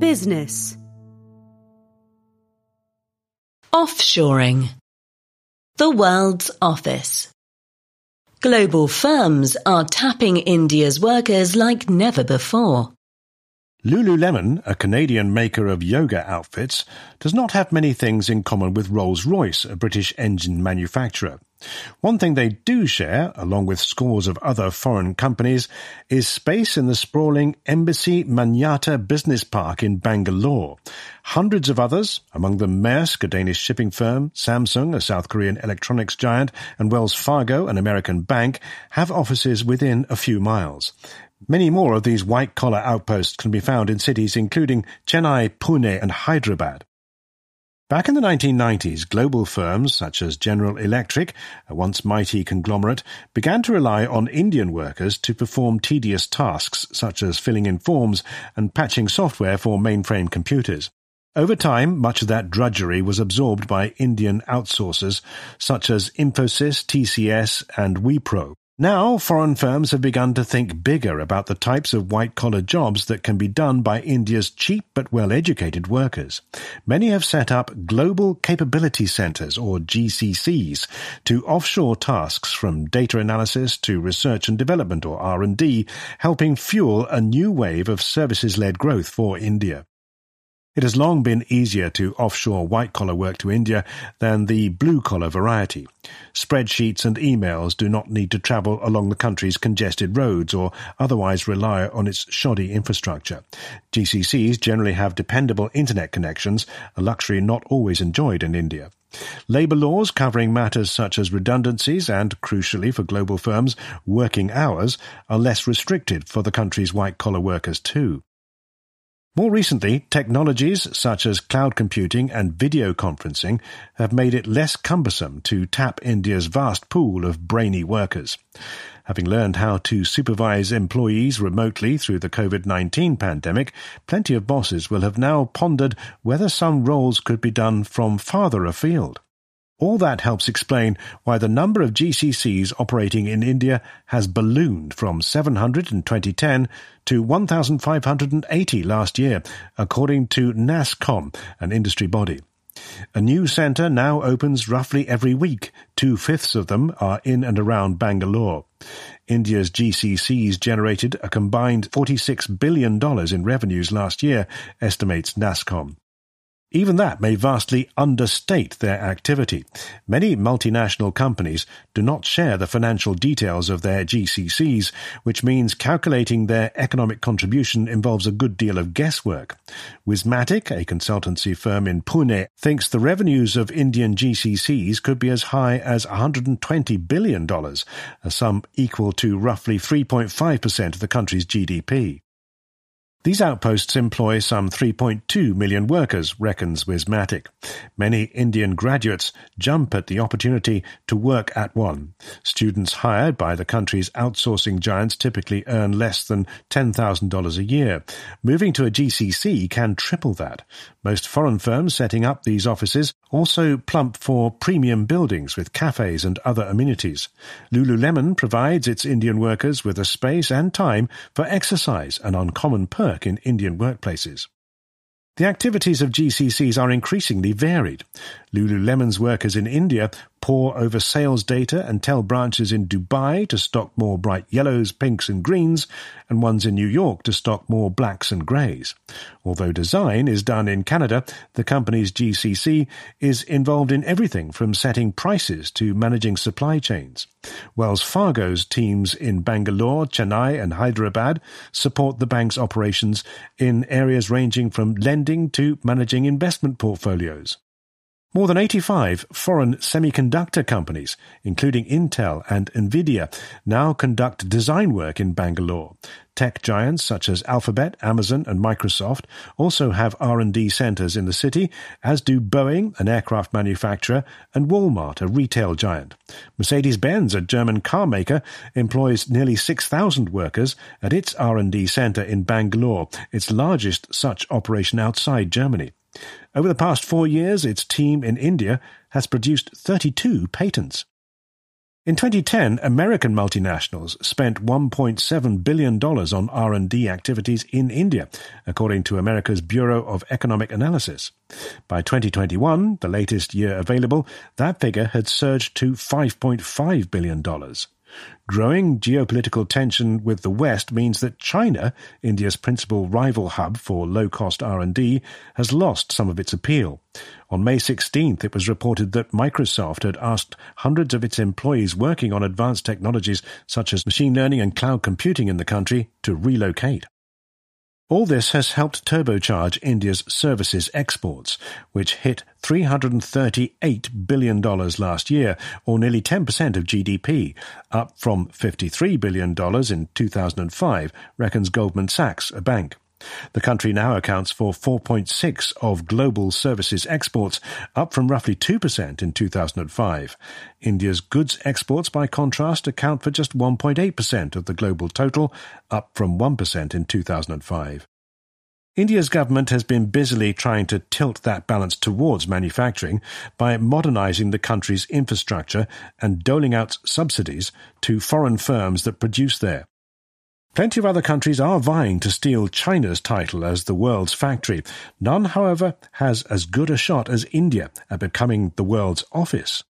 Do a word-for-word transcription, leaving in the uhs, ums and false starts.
Business. Offshoring. The world's office. Global firms are tapping India's workers like never before. Lululemon, a Canadian maker of yoga outfits, does not have many things in common with Rolls-Royce, a British engine manufacturer. One thing they do share, along with scores of other foreign companies, is space in the sprawling Embassy Manyata Business Park in Bangalore. Hundreds of others, among them Maersk, a Danish shipping firm, Samsung, a South Korean electronics giant, and Wells Fargo, an American bank, have offices within a few miles. Many more of these white-collar outposts can be found in cities including Chennai, Pune and Hyderabad. Back in the nineteen nineties, global firms such as General Electric, a once mighty conglomerate, began to rely on Indian workers to perform tedious tasks such as filling in forms and patching software for mainframe computers. Over time, much of that drudgery was absorbed by Indian outsourcers such as Infosys, T C S and Wipro. Now, foreign firms have begun to think bigger about the types of white-collar jobs that can be done by India's cheap but well-educated workers. Many have set up Global Capability Centres, or G C Cs, to offshore tasks from data analysis to research and development, or R and D, helping fuel a new wave of services-led growth for India. It has long been easier to offshore white-collar work to India than the blue-collar variety. Spreadsheets and emails do not need to travel along the country's congested roads or otherwise rely on its shoddy infrastructure. G C Cs generally have dependable internet connections, a luxury not always enjoyed in India. Labour laws covering matters such as redundancies and, crucially for global firms, working hours are less restricted for the country's white-collar workers too. More recently, technologies such as cloud computing and video conferencing have made it less cumbersome to tap India's vast pool of brainy workers. Having learned how to supervise employees remotely through the COVID nineteen pandemic, plenty of bosses will have now pondered whether some roles could be done from farther afield. All that helps explain why the number of G C Cs operating in India has ballooned from seven hundred in twenty ten to one thousand five hundred eighty last year, according to NASSCOM, an industry body. A new centre now opens roughly every week. Two-fifths of them are in and around Bangalore. India's G C Cs generated a combined forty-six billion dollars in revenues last year, estimates NASSCOM. Even that may vastly understate their activity. Many multinational companies do not share the financial details of their G C Cs, which means calculating their economic contribution involves a good deal of guesswork. Wismatic, a consultancy firm in Pune, thinks the revenues of Indian G C Cs could be as high as one hundred twenty billion dollars, a sum equal to roughly three point five percent of the country's G D P. These outposts employ some three point two million workers, reckons Wismatic. Many Indian graduates jump at the opportunity to work at one. Students hired by the country's outsourcing giants typically earn less than ten thousand dollars a year. Moving to a G C C can triple that. Most foreign firms setting up these offices also plump for premium buildings with cafes and other amenities. Lululemon provides its Indian workers with a space and time for exercise, an uncommon perk in Indian workplaces. The activities of G C Cs are increasingly varied. Lululemon's workers in India pore over sales data and tell branches in Dubai to stock more bright yellows, pinks and greens, and ones in New York to stock more blacks and greys. Although design is done in Canada, the company's G C C is involved in everything from setting prices to managing supply chains. Wells Fargo's teams in Bangalore, Chennai and Hyderabad support the bank's operations in areas ranging from lending to managing investment portfolios. More than eighty-five foreign semiconductor companies, including Intel and Nvidia, now conduct design work in Bangalore. Tech giants such as Alphabet, Amazon and Microsoft also have R and D centres in the city, as do Boeing, an aircraft manufacturer, and Walmart, a retail giant. Mercedes-Benz, a German car maker, employs nearly six thousand workers at its R and D centre in Bangalore, its largest such operation outside Germany. Over the past four years, its team in India has produced thirty-two patents. In twenty ten, American multinationals spent one point seven billion dollars on R and D activities in India, according to America's Bureau of Economic Analysis. By twenty twenty-one, the latest year available, that figure had surged to five point five billion dollars. Growing geopolitical tension with the West means that China, India's principal rival hub for low-cost R and D, has lost some of its appeal. On May sixteenth, it was reported that Microsoft had asked hundreds of its employees working on advanced technologies such as machine learning and cloud computing in the country to relocate. All this has helped turbocharge India's services exports, which hit three hundred thirty-eight billion dollars last year, or nearly ten percent of G D P, up from fifty-three billion dollars in two thousand five, reckons Goldman Sachs, a bank. The country now accounts for four point six percent of global services exports, up from roughly two percent in two thousand five. India's goods exports, by contrast, account for just one point eight percent of the global total, up from one percent in two thousand five. India's government has been busily trying to tilt that balance towards manufacturing by modernizing the country's infrastructure and doling out subsidies to foreign firms that produce there. Plenty of other countries are vying to steal China's title as the world's factory. None, however, has as good a shot as India at becoming the world's office.